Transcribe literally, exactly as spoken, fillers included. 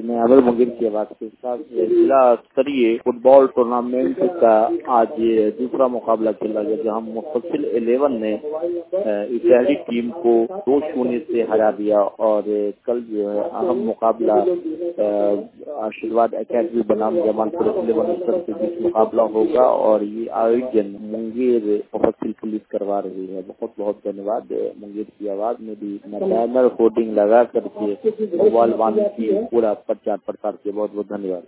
मैं अवल मुंगेर की आवाज के साथ जिला स्तरीय फुटबॉल टूर्नामेंट का आज ये दूसरा मुकाबला खेला गया, जहां मुफस्सिल इलेवन ने इटहरी टीम को दो शून्य से हरा दिया। और कल जो है अहम मुकाबला आशीर्वाद एकेडमी बनाम जमानपुर इलेवन स्तर के बीच मुकाबला होगा और ये आयोजन मुंगेर मुफस्सिल पुलिस करवा रही है। बहुत बहुत धन्यवाद। मुंगेर की आवाज में भी बैनर होर्डिंग लगा करके मोबाइल वाहन की पूरा प्रचार प्रसार किया। बहुत बहुत धन्यवाद।